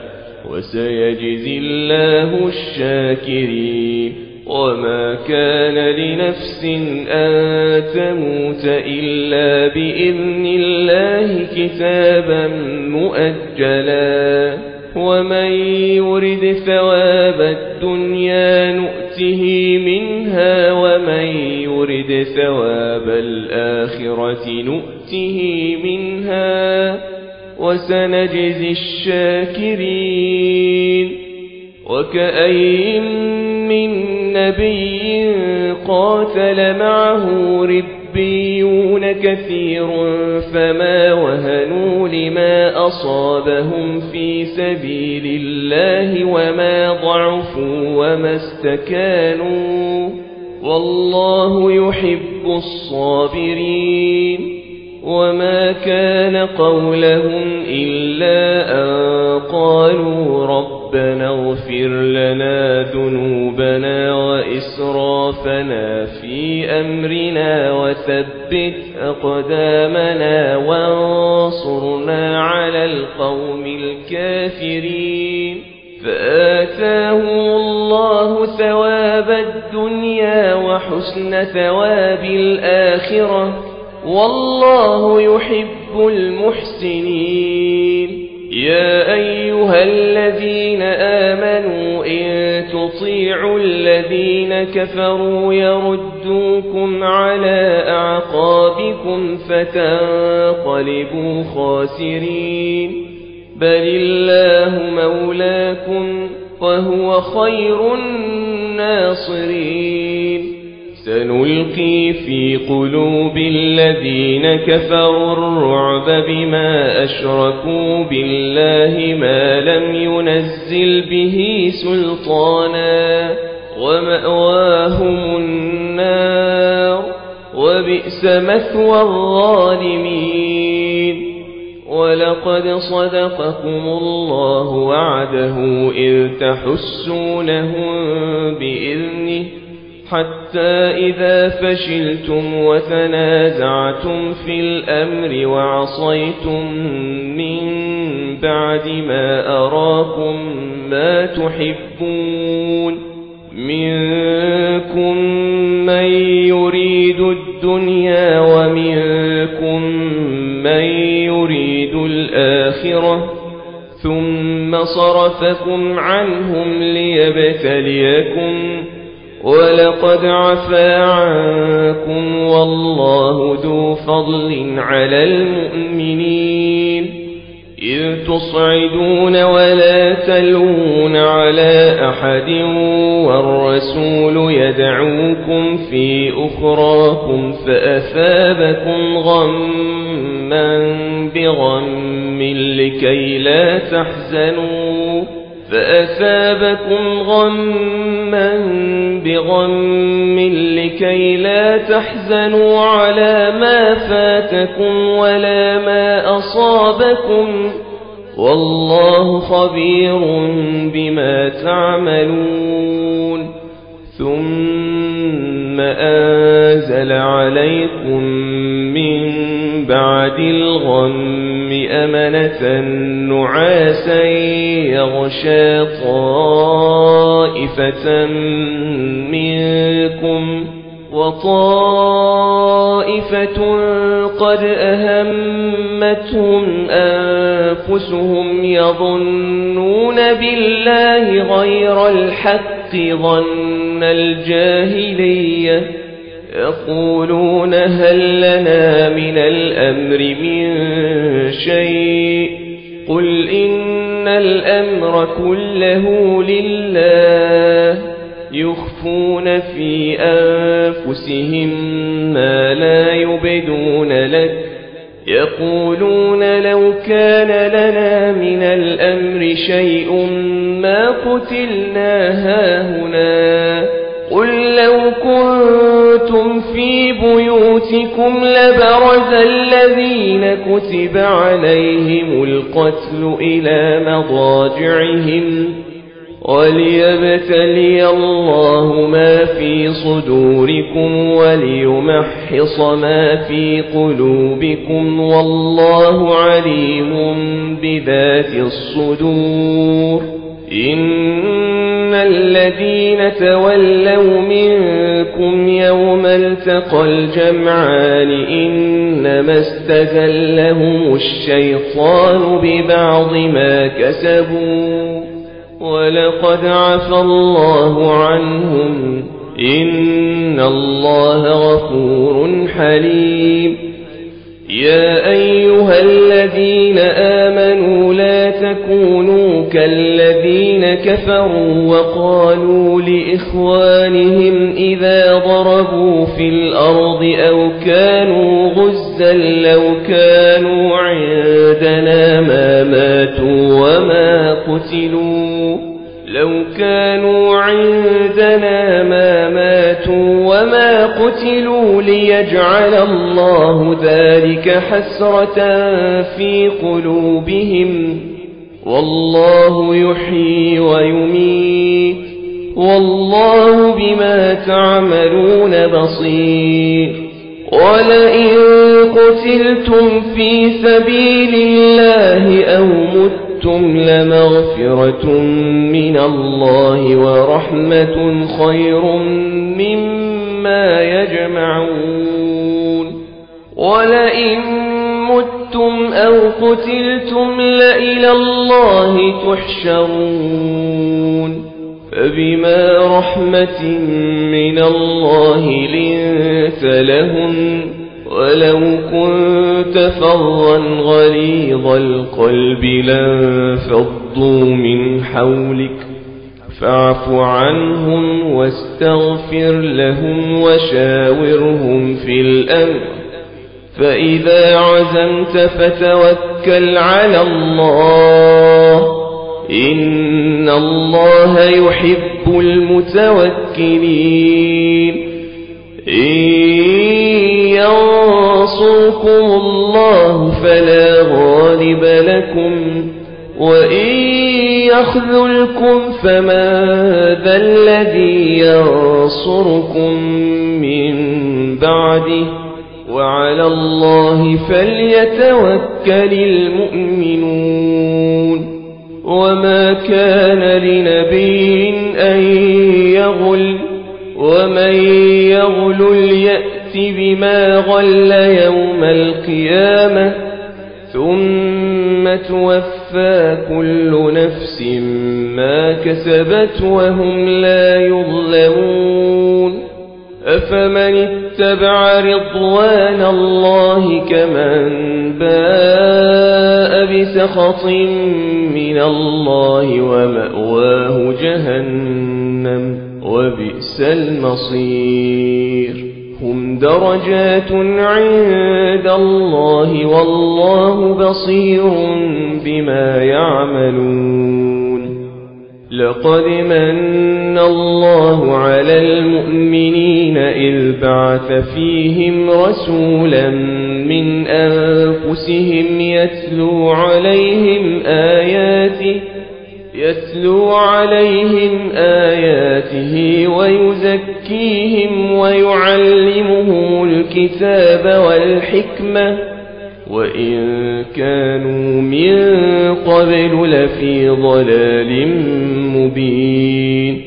وسيجزي الله الشاكرين. وما كان لنفس أن تموت إلا بإذن الله كتابا مؤجلا. ومن يرد ثواب الدنيا نؤته منها ومن يرد ثواب الآخرة نؤته منها وسنجزي الشاكرين. وكأين من نبي قاتل معه ربيون كثير فما وهنوا لما أصابهم في سبيل الله وما ضعفوا وما استكانوا والله يحب الصابرين. وما كان قولهم إلا أن قالوا ربنا اغفر لنا ذنوبنا وإسرافنا في أمرنا وثبت أقدامنا وانصرنا على القوم الكافرين. فآتاهم الله ثواب الدنيا وحسن ثواب الآخرة والله يحب المحسنين. يا أيها الذين آمنوا إن تطيعوا الذين كفروا يردوكم على أعقابكم فتنقلبوا خاسرين. بل الله مولاكم وهو خير الناصرين. سنلقي في قلوب الذين كفروا الرعب بما أشركوا بالله ما لم ينزل به سلطانا ومأواهم النار وبئس مثوى الظالمين. ولقد صدقكم الله وعده إذ تحسونهم بإذنه حتى إذا فشلتم وتنازعتم في الأمر وعصيتم من بعد ما أراكم ما تحبون منكم من يريد الدنيا ومنكم من يريد الآخرة ثم صرفكم عنهم ليبتليكم ولقد عفا عنكم والله ذو فضل على المؤمنين. إذ تصعدون ولا تلوون على أحد والرسول يدعوكم في أخراكم فأثابكم غما بغم لكي لا تحزنوا فأثابكم غما بغم لكي لا تحزنوا على ما فاتكم ولا ما أصابكم والله خبير بما تعملون. ثم أنزل عليكم من بعد الغم أمنة نعاسا يغشى طائفة منكم وطائفة قد أهمتهم أنفسهم يظنون بالله غير الحق ظن الجاهلية يقولون هل لنا من الأمر من شيء قل إن الأمر كله لله يخفون في أنفسهم ما لا يبدون لك يقولون لو كان لنا من الأمر شيء ما قتلنا هاهنا قل لو كنتم في بيوتكم لبرز الذين كتب عليهم القتل إلى مضاجعهم وليبتلي الله ما في صدوركم وليمحص ما في قلوبكم والله عليم بذات الصدور. إن الذين تولوا منكم يوم التقى الجمعان إنما استزلهم الشيطان ببعض ما كسبوا ولقد عفى الله عنهم إن الله غفور حليم. يا أيها الذين آمنوا لا تكونوا كالذين كفروا وقالوا لإخوانهم إذا ضربوا في الأرض أو كانوا غزا لو كانوا عندنا ما ماتوا وما قتلوا لو كانوا عندنا ما ماتوا وما قتلوا ليجعل الله ذلك حسرة في قلوبهم والله يحيي ويميت والله بما تعملون بصير. ولئن قتلتم في سبيل الله أو متم لمغفرة من الله ورحمة خير مما يجمعون. ولئن متم أو قتلتم لإلى الله تحشرون. فبما رحمة من الله لنت لهم ولو كنت فظا غليظ القلب لانفضوا من حولك فاعف عنهم واستغفر لهم وشاورهم في الأمر فإذا عزمت فتوكل على الله إن الله يحب المتوكلين. إن ينصركم الله فلا غالب لكم وإن يخذلكم فما ذا الذي ينصركم من بعده وعلى الله فليتوكل المؤمنون. وما كان لنبي أن يغل ومن يغل يأت بما غل يوم القيامة ثم توفى كل نفس ما كسبت وهم لا يظلمون. أفمن اتبع رضوان الله كمن باء بسخط من الله ومأواه جهنم وبئس المصير. هم درجات عند الله والله بصير بما يعملون. لقد من الله على المؤمنين إذ بعث فيهم رسولا من أنفسهم يتلو عليهم آياته يتلو عليهم آياته ويزكيهم ويعلمهم الكتاب والحكمة وإن كانوا من قبل لفي ضلال مبين.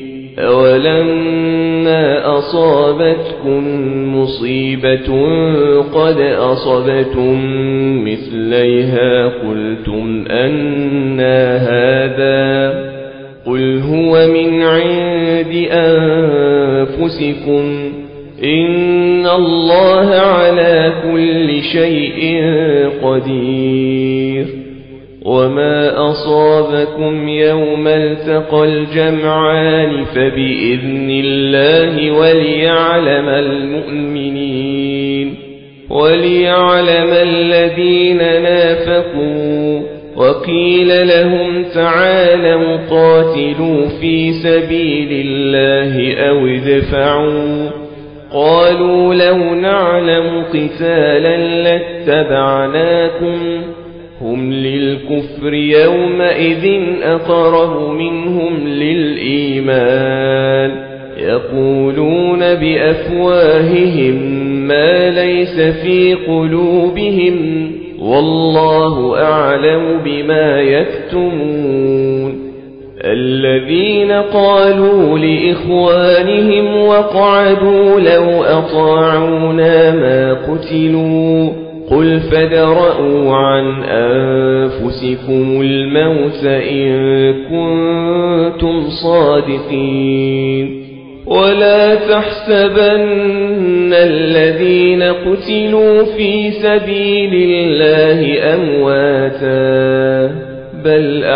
أولما أصابتكم مصيبة قد أصبتم مثليها قلتم أنى هذا قل هو من عند أنفسكم إن الله على كل شيء قدير. وما أصابكم يوم التقى الجمعان فبإذن الله وليعلم المؤمنين وليعلم الذين نافقوا. وقيل لهم تعالوا قاتلوا في سبيل الله أو ادفعوا قالوا لو نعلم قتالا لاتبعناكم هم للكفر يومئذ أقرب منهم للإيمان يقولون بأفواههم ما ليس في قلوبهم والله أعلم بما يكتمون. الذين قالوا لإخوانهم وقعدوا لو أطاعونا ما قتلوا قل فادرءوا عن أنفسكم الموت إن كنتم صادقين ولا تحسبن الذين قتلوا في سبيل الله أمواتا بل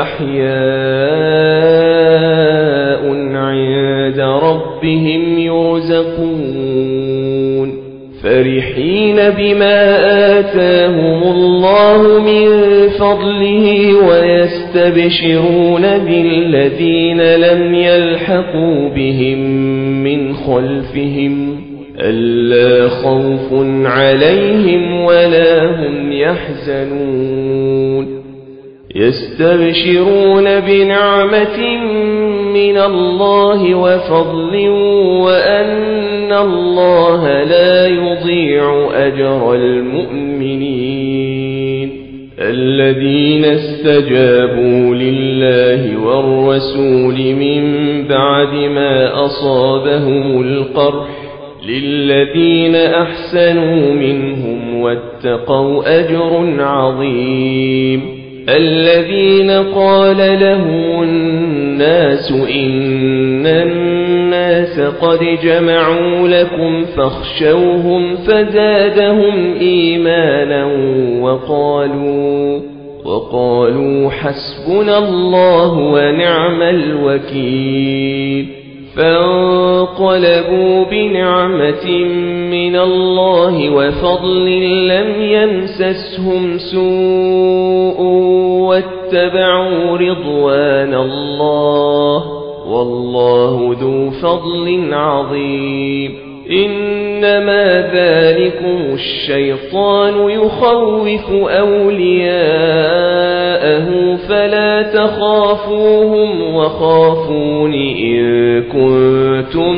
أحياء عند ربهم يرزقون فرحين بما آتاهم الله من فضله ويستبشرون بالذين لم يلحقوا بهم من خلفهم ألا خوف عليهم ولا هم يحزنون يستبشرون بنعمة من الله وفضل وأن الله لا يضيع أجر المؤمنين الذين استجابوا لله والرسول من بعد ما أصابهم القرح للذين أحسنوا منهم واتقوا أجر عظيم الذين قال لهم الناس إن الناس قد جمعوا لكم فاخشوهم فزادهم إيمانا وقالوا وقالوا حسبنا الله ونعم الوكيل فانقلبوا بنعمة من الله وفضل لم يمسسهم سوء واتبعوا رضوان الله والله ذو فضل عظيم إنما ذلكم الشيطان يخوف أولياءه فلا تخافوهم وخافون إن كنتم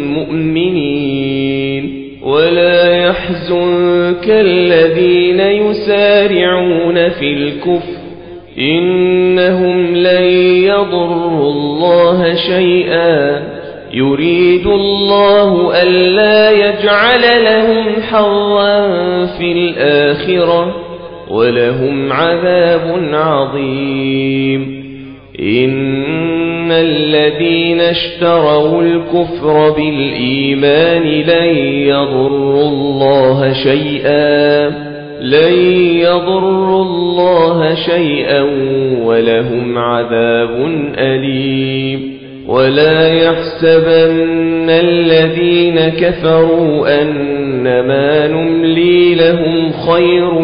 مؤمنين ولا يحزنك الذين يسارعون في الكفر إنهم لن يضروا الله شيئا يريد الله ألا يجعل لهم حظا في الآخرة ولهم عذاب عظيم إن الذين اشتروا الكفر بالإيمان لن يضروا الله شيئا لن يضروا الله شيئا ولهم عذاب أليم ولا يحسبن الذين كفروا أنما نملي لهم خير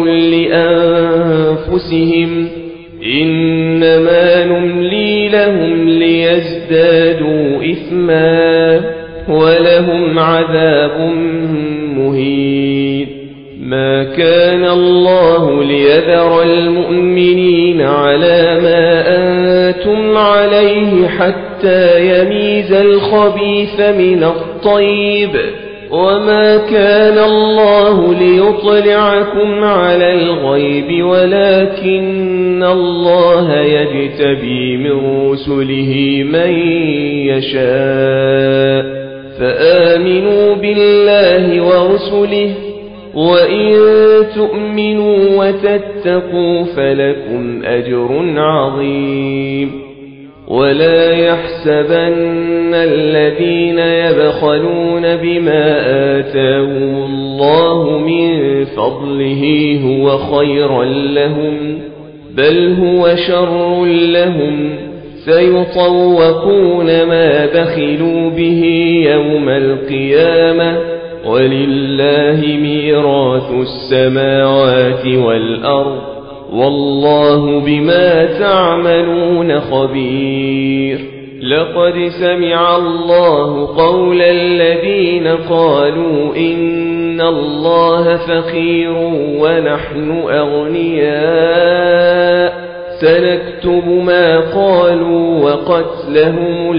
لأنفسهم إنما نملي لهم ليزدادوا إثما ولهم عذاب مهين ما كان الله ليذر المؤمنين على ما أنتم عليه حتى يميز الخبيث من الطيب وما كان الله ليطلعكم على الغيب ولكن الله يجتبي من رسله من يشاء فآمنوا بالله ورسله وإن تؤمنوا وتتقوا فلكم أجر عظيم ولا يحسبن الذين يبخلون بما آتاهم الله من فضله هو خيرا لهم بل هو شر لهم سيطوقون ما بخلوا به يوم القيامة ولله ميراث السماوات والأرض والله بما تعملون خبير لقد سمع الله قول الذين قالوا إن الله فقير ونحن أغنياء سنكتب ما قالوا وقتلهم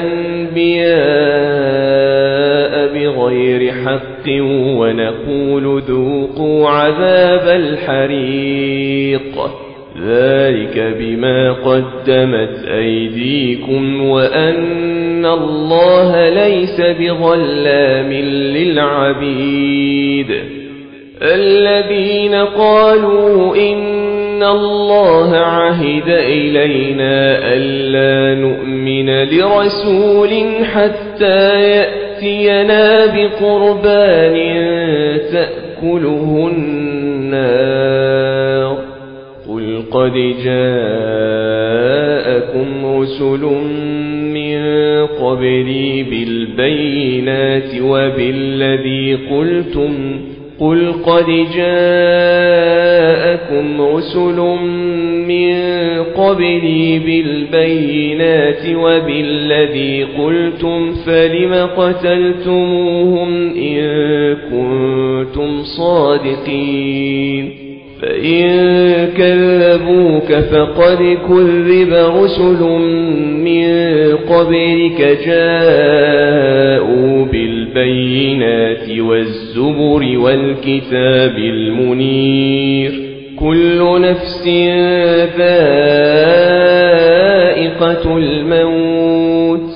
الأنبياء بغير حق ونقول ذوقوا عذاب الحريق ذلك بما قدمت أيديكم وأن الله ليس بظلام للعبيد. الذين قالوا إن الله عهد إلينا ألا نؤمن لرسول حتى يأتينا بقربان تأكله النار قل قد جاءكم رسل من قبلي بالبينات وبالذي قلتم قل قد جاءكم رسل من قبلي بالبينات وبالذي قلتم فلم قتلتموهم إن كنتم صادقين فإن كذبوك فقد كذب رسل من قبلك جاءوا بالبينات والزبر والكتاب المنير كل نفس ذائقة الموت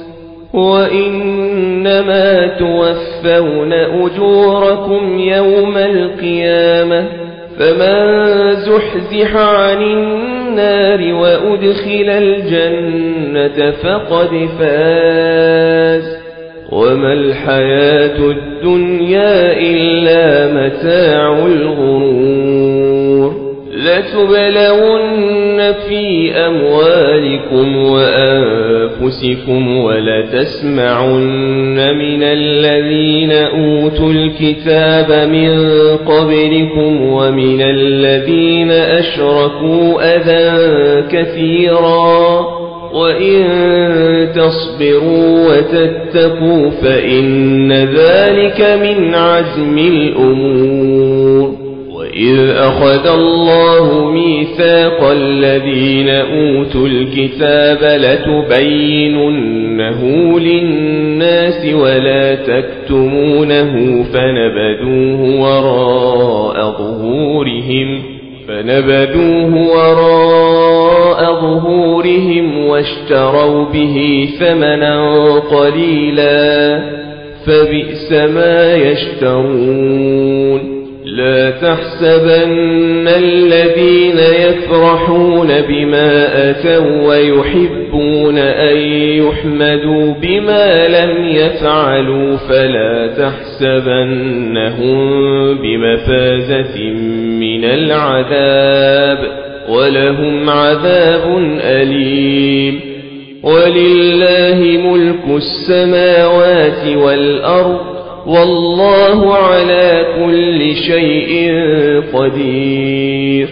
وإنما توفون أجوركم يوم القيامة فمن زحزح عن النار وأدخل الجنة فقد فاز وما الحياة الدنيا إلا متاع الغرور. لتبلون في أموالكم وأنفسكم ولتسمعن من الذين أوتوا الكتاب من قبلكم ومن الذين أشركوا أذى كثيرا وإن تصبروا وتتقوا فإن ذلك من عزم الأمور. وإذ أخذ الله ميثاق الذين أوتوا الكتاب لتبيننه للناس ولا تكتمونه فنبذوه وراء ظهورهم فنبذوه وراء ظهورهم واشتروا به ثمنا قليلا فبئس ما يشترون. لا تحسبن الذين يفرحون بما أتوا ويحبون أن يحمدوا بما لم يفعلوا فلا تحسبنهم بمفازة من العذاب ولهم عذاب أليم. ولله ملك السماوات والأرض والله على كل شيء قدير.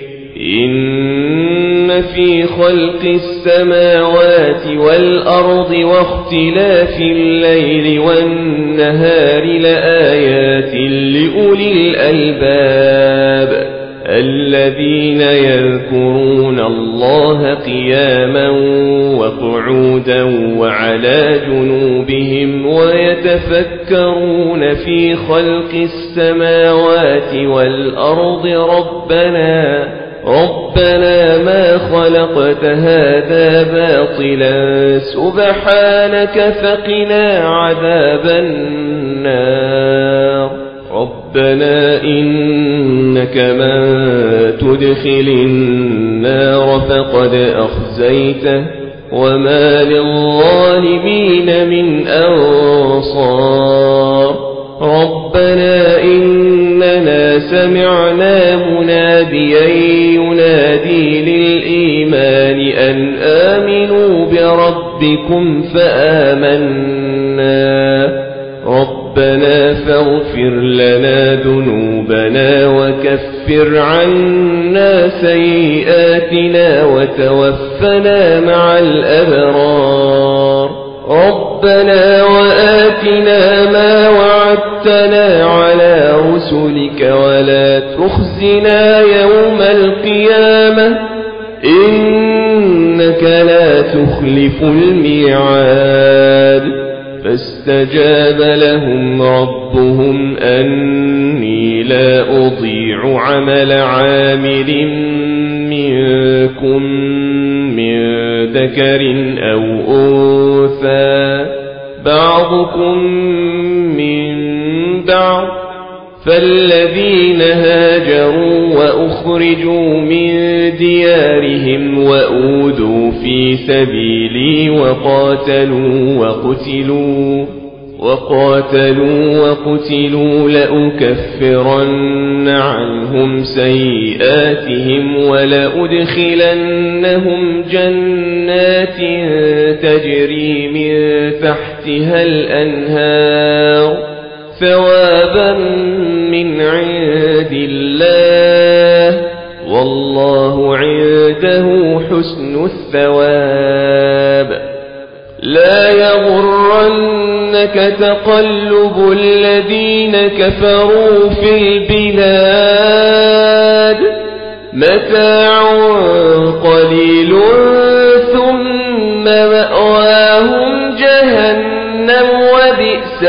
إن في خلق السماوات والأرض واختلاف الليل والنهار لآيات لأولي الألباب الذين يذكرون الله قياما وقعودا وعلى جنوبهم ويتفكرون في خلق السماوات والأرض ربنا ربنا ما خلقت هذا باطلا سبحانك فقنا عذاب النار. ربنا إنك من تدخل النار فقد أخزيته وما للظالمين من أنصار. ربنا إننا سمعنا مناديا ينادي للإيمان أن آمنوا بربكم فآمنا. ربنا فاغفر لنا ذنوبنا وكفر عنا سيئاتنا وتوفنا مع الأبرار. ربنا وآتنا ما وعدتنا على رسلك ولا تخزنا يوم القيامة إنك لا تخلف الميعاد. فاستجاب لهم ربهم أني لا أضيع عمل عامل منكم من ذكر أو أنثى بعضكم من بعض فالذين هاجروا وأخرجوا من ديارهم وأوذوا في سبيلي وقاتلوا وقتلوا وقاتلوا وقتلوا لأكفرن عنهم سيئاتهم ولأدخلنهم جنات تجري من تحتها الأنهار ثوابا من عند الله والله عنده حسن الثواب. لا يغرنك تقلب الذين كفروا في البلاد متاع قليل ثم مأواهم جهنم وبئس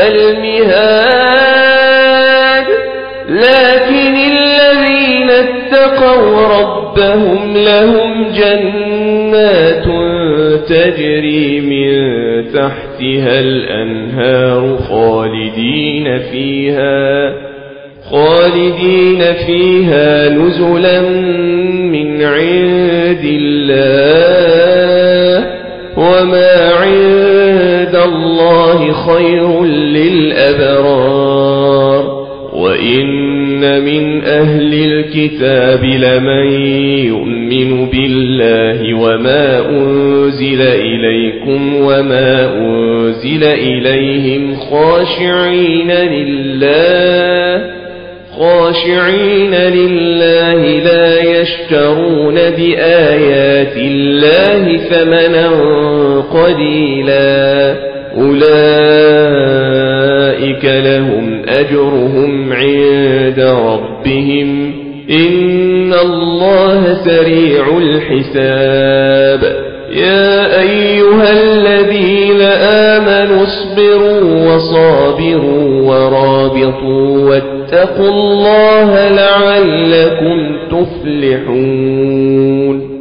المهاد. لكن الذين اتقوا ربهم لهم جنات تجري من تحتها الأنهار خالدين فيها خالدين فيها نزلا من عند الله وما عند الله خير للأبرار. وإن من أهل الكتاب لمن يؤمن بالله وما أنزل إليكم وما أنزل إليهم خاشعين لله خاشعين لله لا يشترون بآيات الله ثمنا قليلا أولئك لهم أجرهم عند ربهم إن الله سريع الحساب. يا أيها الذين آمنوا اصبروا وصابروا ورابطوا واتقوا الله لعلكم تفلحون.